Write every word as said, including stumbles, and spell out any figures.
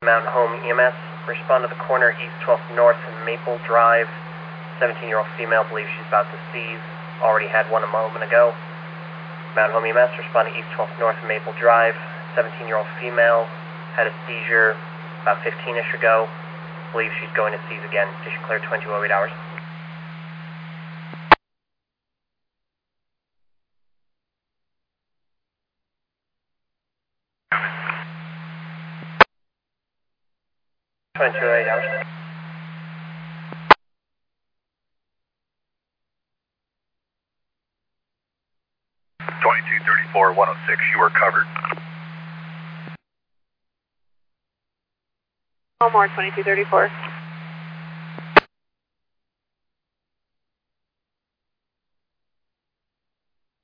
Mountain Home E M S, respond to the corner East twelfth North Maple Drive. seventeen-year-old female believes she's about to seize. Already had one a moment ago. Mountain Home E M S, respond to East twelfth North Maple Drive. seventeen-year-old female had a seizure about fifteen-ish ago. Believes she's going to seize again. Station clear twenty-two oh eight hours. twenty-two oh eight hours. twenty-two thirty-four, one oh six, you are covered. One more, twenty-two thirty-four.